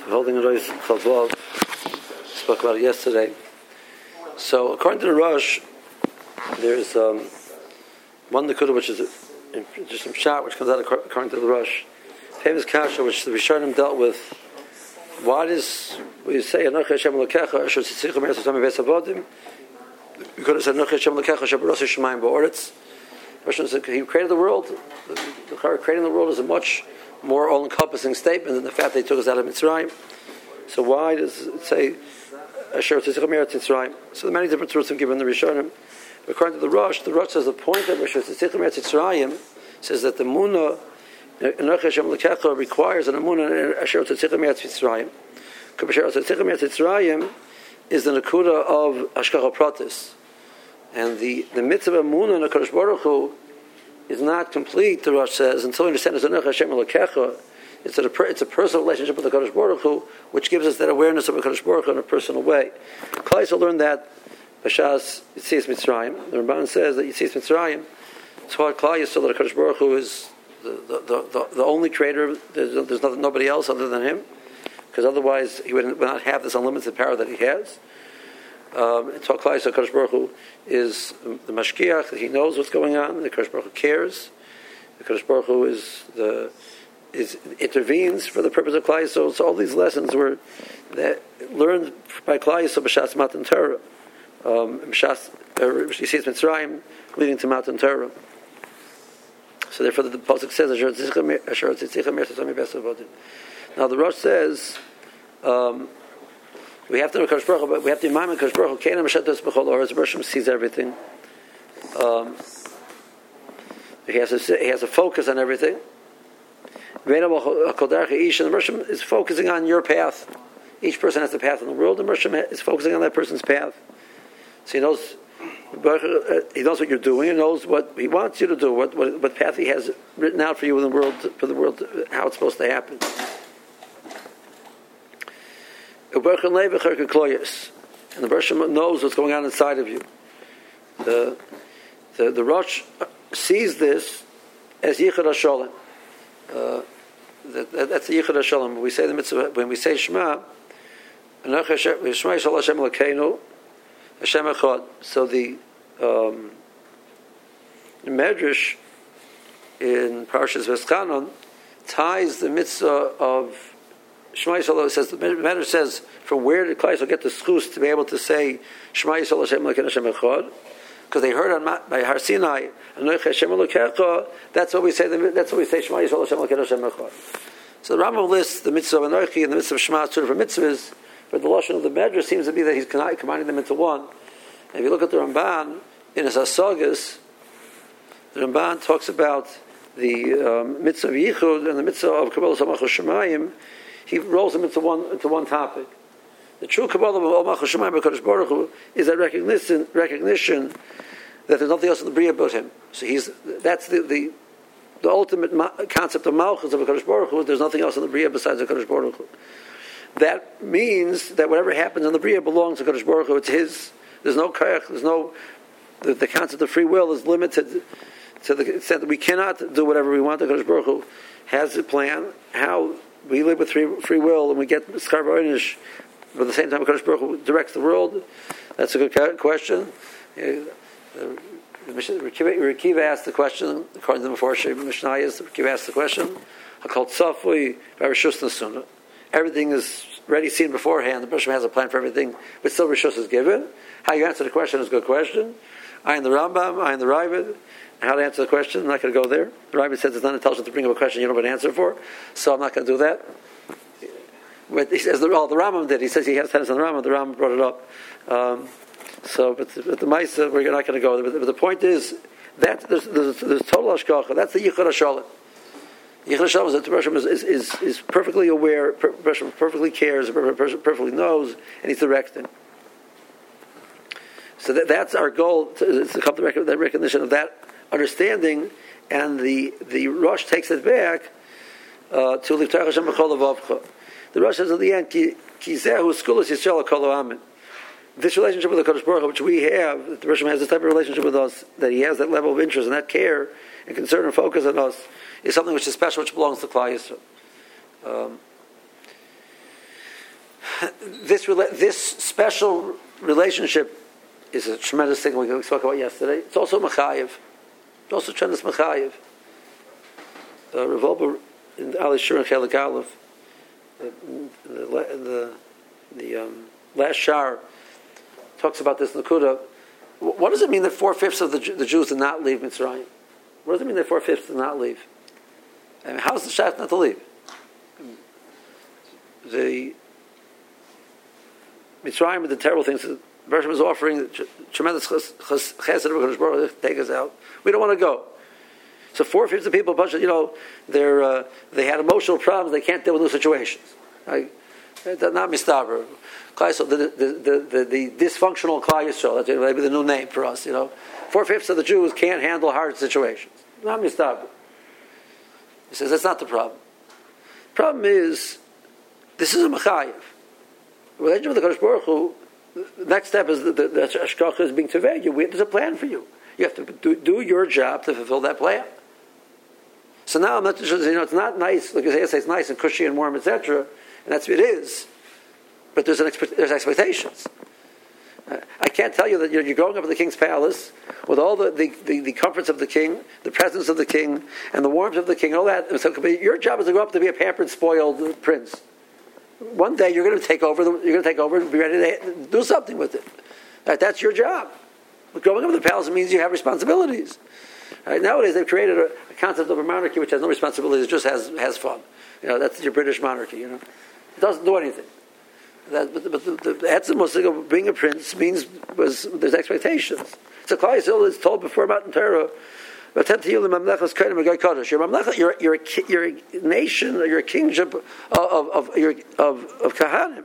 holding a Rosh Chavlov. Spoke about it yesterday. So, according to the Rosh, there's one Nakuda which is just some shot which comes out according to the Rosh. Famous kasha which the Rishonim dealt with. Why does we say Anochi Hashem Elokecha Asher Tzitzicha Meretz Hashem Beis Avodim? We could have said Anochi Hashem Elokecha Asher Baros Shemayim Ba'oretz. Hashem said He created the world. The creating the world is a much more all-encompassing statement than the fact that He took us out of Mitzrayim. So why does it say Asher Tzitzicha Meretz Mitzrayim? So there are many different truths given in the Rishonim. According to the Rosh says the point of Asher Tzitzicha Meretz Mitzrayim says that the Munah Anochi Hashem Elokecha requires an Amunah Asher Tzitzicha Meretz Mitzrayim. Asher Tzitzicha Meretz Mitzrayim is the Nakuda of Hashgacha Pratis. And the mitzvah Amunah in HaKadosh Baruch Hu is not complete, the Rosh says, until we understand it's Anochi Hashem Elokecha. It's a personal relationship with the HaKadosh Baruch Hu, which gives us that awareness of the HaKadosh Baruch Hu in a personal way. Klal Yisrael learned that B'shas Yitzias Mitzrayim. The Ramban says that Yitzias Mitzrayim, it's hard Klal Yisrael that HaKadosh Baruch Hu is the only creator. There's nobody else other than Him, because otherwise He would not have this unlimited power that He has. It's all Klal Yisrael. HaKadosh Baruch Hu is the Mashkiach. He knows what's going on. The HaKadosh Baruch Hu cares. The HaKadosh Baruch Hu intervenes for the purpose of Klal Yisrael. So all these lessons were learned by Klal Yisrael b'shas Matan Torah, b'shas Yitzias Mitzrayim, leading to Matan Torah. So therefore the pasuk says Asher Tzitzicha Meretz Hashem Beis Avodim. Now the Rosh says we have to know HaKadosh Baruch Hu, but we have to remind HaKadosh Baruch Hu Keina Mashatos B'chol Oretz. The Rosh sees everything. He has a focus on everything. And the Rosh is focusing on your path. Each person has a path in the world. The Rosh is focusing on that person's path. So he knows what you're doing. He knows what He wants you to do. What path He has written out for you in the world, for the world, how it's supposed to happen. And the Rosh knows what's going on inside of you. The Rosh sees this as Yichud HaSholem. That's the Yichud HaSholem. When we say the mitzvah, when we say Shema, Shema Yisrael Hashem Elokeinu, Hashem Echad. So the Medrash in Parashas Veschanon ties the mitzvah of Shema Yisrael. It says the Medrash says from where did Klal Yisrael get the schus to be able to say Shema Yisrael Hashem Elokeinu Hashem Echad? Because they heard by Har Sinai, Anochi Hashem Elokecha. That's what we say. That's what we say. Shema Yisrael Hashem Elokeinu Hashem Echad. So the Rambam lists the mitzvah of Anochi and the mitzvah of Shema as two different mitzvahs, but the lashon of the Medrash seems to be that he's combining them into one. And if you look at the Ramban in his Asagas, the Ramban talks about the mitzvah of Yichud and the mitzvah of Kabbalah Malchus Shemayim. He rolls them into one topic. The true Kabbalah of Malchus Shemayim HaKadosh Baruch Hu is that recognition that there's nothing else in the Bria but Him. So that's the ultimate concept of Malchus of HaKadosh Baruch Hu. There's nothing else in the Bria besides HaKadosh Baruch Hu. That means that whatever happens in the Bria belongs to HaKadosh Baruch Hu. It's His. There's no kayach. The concept of free will is limited to the extent that we cannot do whatever we want. HaKadosh Baruch Hu has a plan. How we live with free will and we get schar v'onish, but at the same time HaKadosh Baruch Hu directs the world. That's a good question. Rekiva asked the question, according to the Meforshei Mishnayos, Rekiva asked the question, HaKol Tzafui v'Rishus Nasuna. Everything is already seen beforehand. The Bereshit has a plan for everything, but still Rishus is given. How you answer the question is a good question. I am the Rambam, I am the Ravid. How to answer the question, I'm not going to go there. The Ravid says it's not intelligent to bring up a question you don't have an answer for, so I'm not going to do that. But he says, the Rambam did. He says he has tennis on the Rambam. The Rambam brought it up. But the Maisa, we're not going to go there. But the point is that there's total Hashgacha. That's the Yichud HaSholem. Yichud HaSholem is that the Rosh is perfectly aware, perfectly cares, perfectly knows, and he's directing. So that's our goal, to come to that recognition of that understanding, and the Rosh takes it back to Liftach Hashem B'chol Levavcha. The Rosh says at the end, Ki zehu skulas Yisrael kol ha'amin. This relationship with the Kadosh Baruch Hu, which we have, the Rosh has this type of relationship with us, that he has that level of interest and that care and concern and focus on us, is something which is special, which belongs to Klal Yisrael. this special relationship is a tremendous thing we spoke about yesterday. It's also Machayev. It's also tremendous Machayev. Rav Wolbe in Ali Shur and Chelik Aleph, the last Shar, talks about this Nakuda. What does it mean that 4/5 of the Jews did not leave Mitzrayim? What does it mean that 4/5 did not leave? I mean, how is the Shach not to leave? The Mitzrayim with the terrible things. The Bereshit was offering tremendous chesed. Take us out. We don't want to go. So 4/5 of people, they had emotional problems. They can't deal with new situations. Right? Not mistaber. So the dysfunctional Klal Yisrael. That's maybe the new name for us. 4/5 of the Jews can't handle hard situations. Not mistaber. He says that's not the problem. The problem is this is a mechayev. The relationship with the Kadosh Baruch Hu. The next step is the hashgacha is being teveg. There's a plan for you. You have to do your job to fulfill that plan. So now I'm not just, it's not nice. Like I say, it's nice and cushy and warm, etc. And that's what it is. But there's expectations. I can't tell you that you're going up to the king's palace with all the comforts of the king, the presence of the king, and the warmth of the king, and all that. So your job is to go up to be a pampered, spoiled prince. One day you're going to take over. You're going to take over and be ready to do something with it. Right, that's your job. But growing up in the palace means you have responsibilities. Right, nowadays they've created a concept of a monarchy which has no responsibilities, just has fun. That's your British monarchy. It doesn't do anything. But the etzem of being a prince means there's expectations. So Klal Yisrael is told before Matan Torah, you're a nation, or you're a kingship of Kahanim.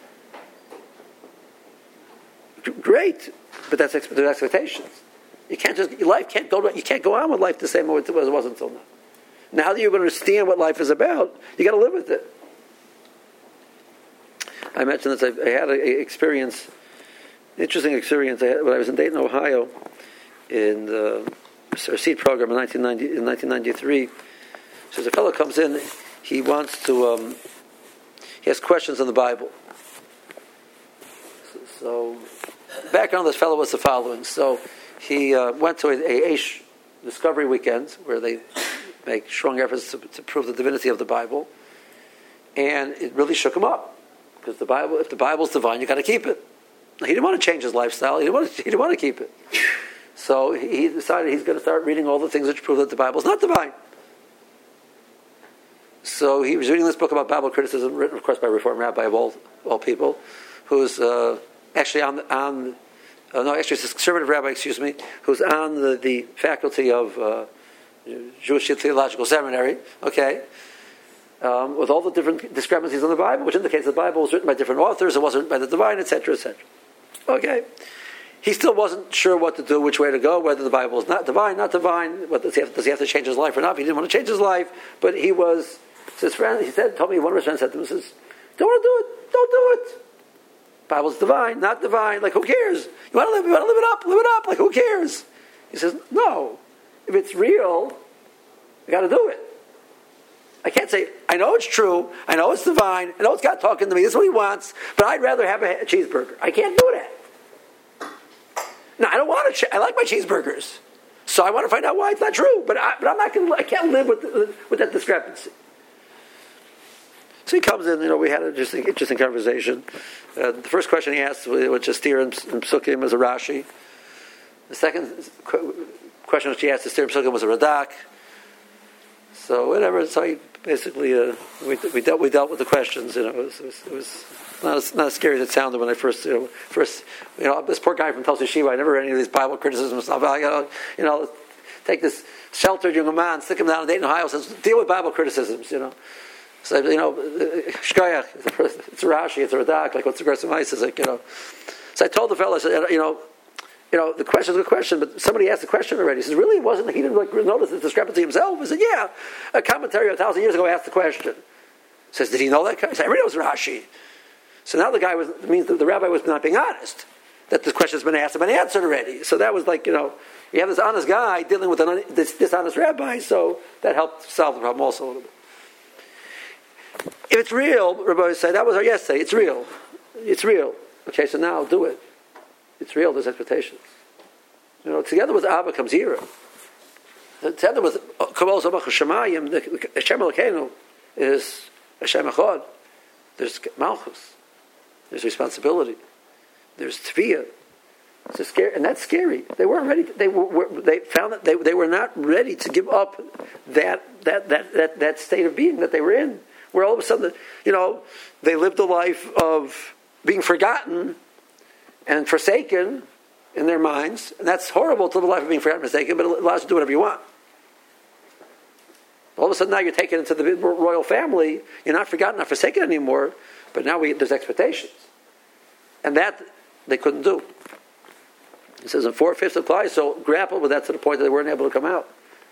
Great, but there's expectations. You can't you can't go on with life the same way it was until now. Now that you understand what life is about, you got to live with it. I mentioned this. I had an interesting experience when I was in Dayton, Ohio, in the seed program in 1993. So a fellow comes in, he wants to, he has questions on the Bible. So background of this fellow was the following. So he went to a discovery weekend where they make strong efforts to prove the divinity of the Bible, and it really shook him up because if the Bible's divine, you got to keep it. He didn't want to change his lifestyle. He didn't want to keep it. So he decided he's going to start reading all the things which prove that the Bible is not divine. So he was reading this book about Bible criticism, written, of course, by a Reform rabbi of all people, who's actually it's a conservative rabbi, who's on the faculty of Jewish Theological Seminary, okay, with all the different discrepancies in the Bible, which indicates the Bible was written by different authors, it wasn't written by the divine, etc., etc. Okay. He still wasn't sure what to do, which way to go, whether the Bible is not divine, does he have to change his life or not? He didn't want to change his life, but he was, his friend, told me, one of his friends said to him, says, don't want to do it, don't do it. Bible's divine, not divine, like who cares? You want to live it up, like who cares? He says, no, if it's real, you got to do it. I can't say, I know it's true, I know it's divine, I know it's God talking to me, this is what he wants, but I'd rather have a cheeseburger. I can't do that. No, I don't want to. I like my cheeseburgers, so I want to find out why it's not true. But I'm not going to. I can't live with that discrepancy. So he comes in. We had an interesting conversation. The first question he asked was just steer and psukim as a Rashi. The second question which he asked to steer and psukim was a Radak. So whatever. So he basically we dealt with the questions. It was not as scary as it sounded when I first this poor guy from Tulsa Shiva, I never heard any of these Bible criticism stuff. I got take this sheltered young man, stick him down in Dayton, Ohio, says deal with Bible criticisms. So shkoyach, it's a Rashi, it's a Radak, like what's the Gersa Mises, So I told the fellow, I said, the question's a good question, but somebody asked the question already. He says, really, he didn't notice the discrepancy himself. I said, yeah, a commentary 1,000 years ago asked the question. He says, did he know that? I said, everybody knows Rashi. So now the rabbi was not being honest, that the question's been asked and been answered already. So that was like, you have this honest guy dealing with this dishonest rabbi, so that helped solve the problem also a little bit. If it's real, Rabbi said, that was our yesterday, it's real. It's real. Okay, so now do it. It's real. There's expectations. Together with Abba comes Yira. Together with Kabbalah Zabach Shemayim, the Hashem Elokeinu is Hashem Echad. There's Malchus. There's responsibility. There's Tviyah. It's scary, and that's scary. They weren't ready. They found that they were not ready to give up that state of being that they were in. Where all of a sudden, they lived a life of being forgotten and forsaken in their minds, and that's horrible to live a life of being forgotten and forsaken. But it allows you to do whatever you want. All of a sudden, now you're taken into the royal family. You're not forgotten, not forsaken anymore. But now there's expectations, and that they couldn't do. It says in 4/5 of Klai, so grappled with that to the point that they weren't able to come out.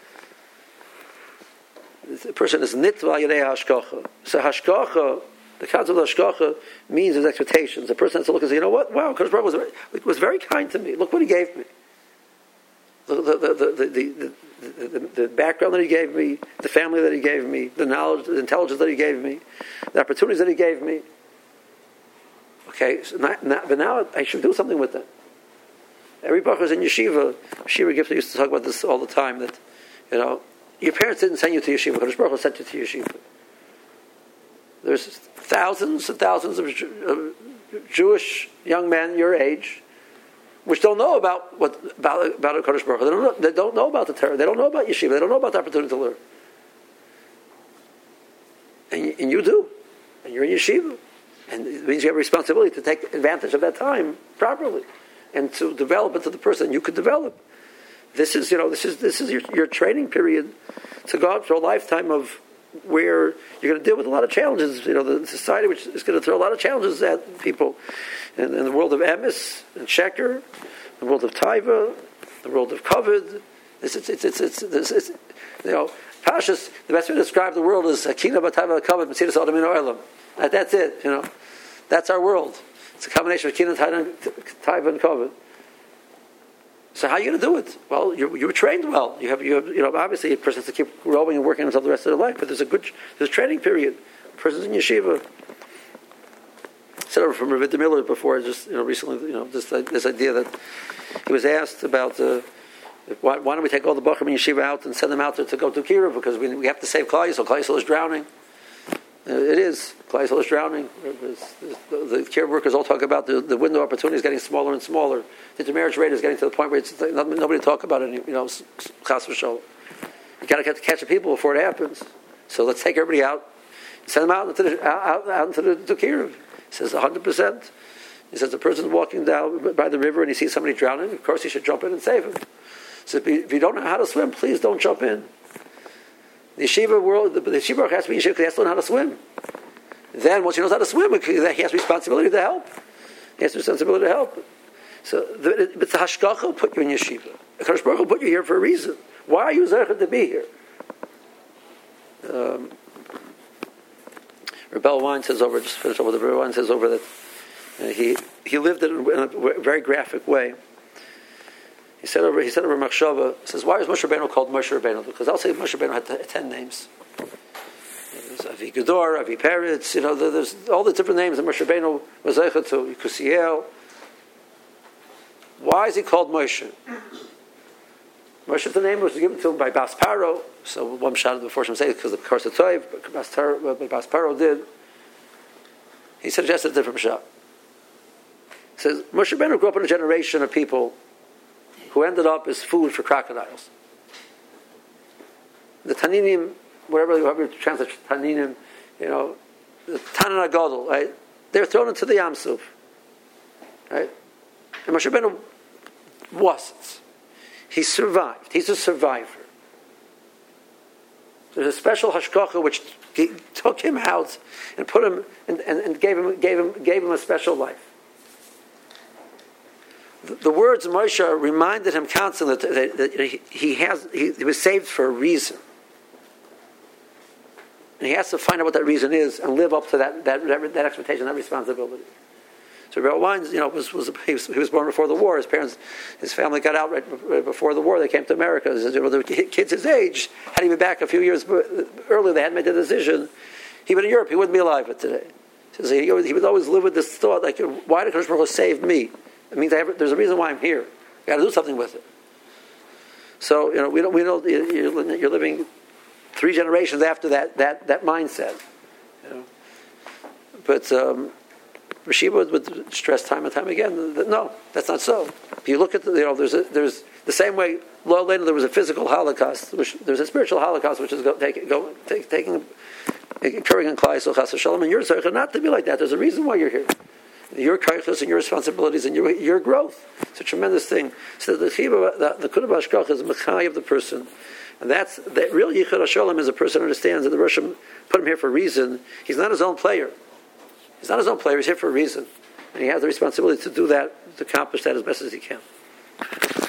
The person is nitva yadei hashkacha. So hashkacha, the concept of hashkacha means his expectations. The person has to look and say, what? Wow, Kadosh Baruch Hu was very kind to me. Look what he gave me. The background that he gave me, the family that he gave me, the knowledge, the intelligence that he gave me, the opportunities that he gave me. Okay, so but now I should do something with them. Every baruch is in yeshiva. Shira Gifter used to talk about this all the time. That your parents didn't send you to yeshiva. Kadosh Baruch Hu sent you to yeshiva. There's thousands and thousands of Jewish young men your age, which don't know about Kadosh Baruch Hu. They don't know about the Torah. They don't know about yeshiva. They don't know about the opportunity to learn. And you do, and you're in yeshiva, and it means you have a responsibility to take advantage of that time properly, and to develop into the person you could develop. This is your training period to go out for a lifetime of where you're going to deal with a lot of challenges. The society which is going to throw a lot of challenges at people, in the world of emes and sheker, the world of taiva, the world of kavod. Pashas. The best way to describe the world is akina b'taiva kavod b'tzidas adam in olam. That's it. That's our world. It's a combination of akina, taiva, and kavod. So how are you going to do it? Well, you were trained well. You have obviously a person has to keep growing and working until the rest of their life. But there's a training period. A person's in yeshiva. I said over from Rav Vidya Miller before, just recently, this idea that he was asked about why don't we take all the Bachrim in yeshiva out and send them out to go to Kiruv, because we have to save Klal Yisrael. Klal Yisrael is drowning. It is. Klal Yisrael is drowning. The care workers all talk about the window of opportunity is getting smaller and smaller. The intermarriage rate is getting to the point where it's nobody talk about it. Chas v'sholom. You got to catch the people before it happens. So let's take everybody out, send them out into the Kiruv. He says 100%. He says the person's walking down by the river and he sees somebody drowning. Of course, he should jump in and save him. He says, if you don't know how to swim, please don't jump in. The yeshiva world, the yeshiva has to be yeshiva because he has to learn how to swim. Then, once he knows how to swim, he has responsibility to help. He has responsibility to help. So, but the hashgacha will put you in yeshiva. The Kadosh Baruch Hu put you here for a reason. Why are you zeicha to be here? Rebel Wine says over, just finish up with the Rebel Wine says over that he lived it in a very graphic way. He said over Machshava, says, why is Moshe Rabbeinu called Moshe Rabbeinu? Because I'll say Moshe Rabbeinu had 10 names. There's Avi Gedor, Avi Peretz, there's all the different names that Moshe Rabbeinu was zeicha to, Kusiel. Why is he called Moshe? Moshe, the name was given to him by Bas Paro. So one shot before Shem says because of course it's Toiv, but Bas Paro did. He suggested a different shot. He says Moshe Rabbeinu grew up in a generation of people who ended up as food for crocodiles. The Taninim, whatever you translate Taninim, the Tanan HaGadol, right? They're thrown into the Yam Suf, right? And Moshe Rabbeinu wasn't. He survived. He's a survivor. There's a special hashgacha which took him out and put him and gave him a special life. The words of Moshe reminded him constantly that he was saved for a reason, and he has to find out what that reason is and live up to that expectation, that responsibility. So Rebbe Wines, he was born before the war. His family got out right before the war. They came to America. The kids his age, had he been back a few years earlier, they hadn't made the decision. He been in Europe, he wouldn't be alive today. So he would always live with this thought, like, why did Kadosh Baruch Hu save me? It means there's a reason why I'm here. I got to do something with it. So we don't. You're living 3 generations after that mindset. But Rashiba would stress time and time again that no, that's not so. If you look at there's the same way. Later there was a physical Holocaust. There's a spiritual Holocaust which is occurring in Klal Yisrael Chas v'Shalom, and you're not to be like that. There's a reason why you're here. Your kaichos and your responsibilities and your growth. It's a tremendous thing. So the Nekuda B'Hashgacha is Mechai of the person. And that real Yichud HaSholem is a person who understands that the Roshim put him here for a reason. He's not his own player. He's not his own player. He's here for a reason. And he has the responsibility to do that, to accomplish that as best as he can.